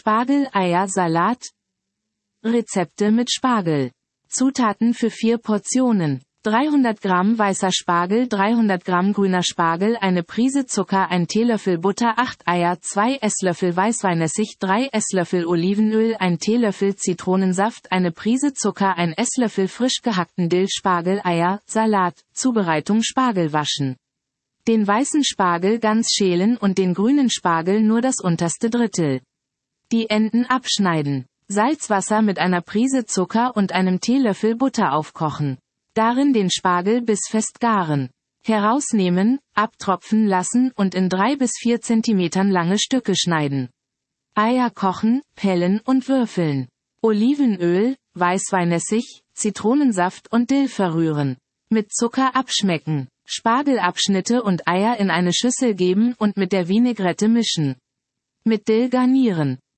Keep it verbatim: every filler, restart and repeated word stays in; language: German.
Spargel-Eier-Salat. Rezepte mit Spargel. Zutaten für vier Portionen. dreihundert Gramm weißer Spargel, dreihundert Gramm grüner Spargel, eine Prise Zucker, ein Teelöffel Butter, acht Eier, zwei Esslöffel Weißweinessig, drei Esslöffel Olivenöl, ein Teelöffel Zitronensaft, eine Prise Zucker, ein Esslöffel frisch gehackten Dill, Spargel, Eier, Salat. Zubereitung: Spargel waschen. Den weißen Spargel ganz schälen und den grünen Spargel nur das unterste Drittel. Die Enden abschneiden. Salzwasser mit einer Prise Zucker und einem Teelöffel Butter aufkochen. Darin den Spargel bis fest garen. Herausnehmen, abtropfen lassen und in drei bis vier Zentimetern lange Stücke schneiden. Eier kochen, pellen und würfeln. Olivenöl, Weißweinessig, Zitronensaft und Dill verrühren. Mit Zucker abschmecken. Spargelabschnitte und Eier in eine Schüssel geben und mit der Vinaigrette mischen. Mit Dill garnieren.